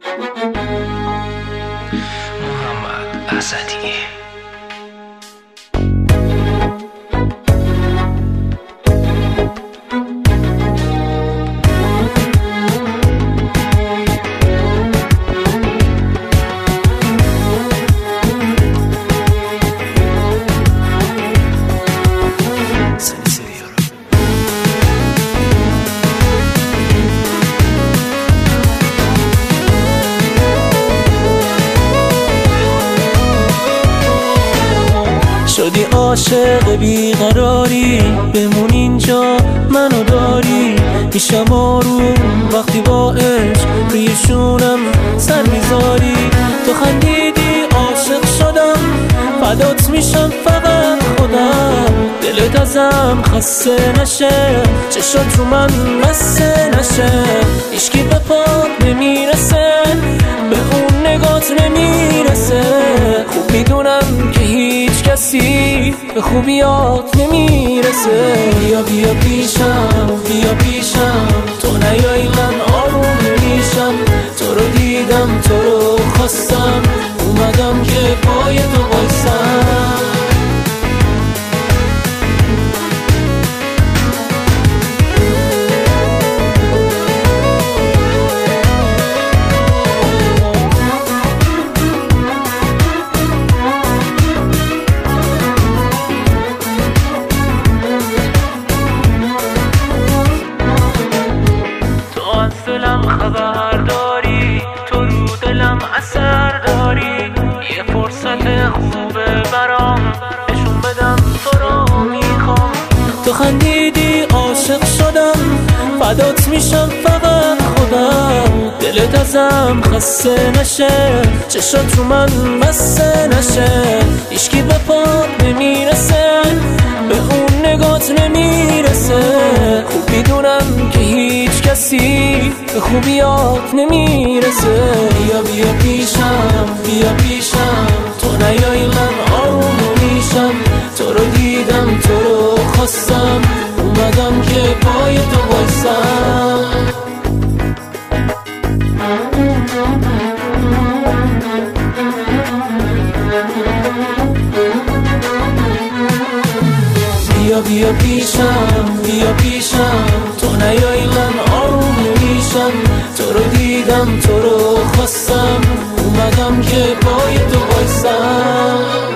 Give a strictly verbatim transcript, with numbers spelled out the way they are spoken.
محمد اسدی. شدی عاشق بیقراری، بمون اینجا منو داری. میشم آروم وقتی با عشق روی شونم سر میذاری. تو خندیدی عاشق شدم، فدات میشم فقط خودم. دلت ازم خسته نشه، چشات رو من بسته نشه. هیچکی به پات نمیرسه، به اون نگات نمیرسه. خوب میدونم که هیچ کسی به خوبیات نمیرسه. بیا بیا پیشم، بیا پیشم، تو نیایی من آروم نمیشم. تو رو دیدم، تو رو خواستم، اومدم که پای تو بایستم. دلم خبر داری، تو رو دلم اثر داری. یه فرصت خوبه برام، نشون بدم تو رو میخوام. تو خندیدی عاشق شدم، فدات میشم فقط خودم. دلت ازم خسته نشه، چشات رو من بسته نشه. هیچکی به پات نمیرسه، به اون نگات نمیرسه. خوب میدونم که هیچ کسی به خوبیات نمیرسه. بیا بیا پیشم، بیا پیشم، تو نیایی من آروم نمیشم. تو رو دیدم، تو رو خواستم، اومدم که پای تو بایستم. بیا بیا پیشم، بیا پیشم، تو نیایی من آروم نمیشم. تو رو دیدم، تو رو خواستم، اومدم که پای تو بایستم.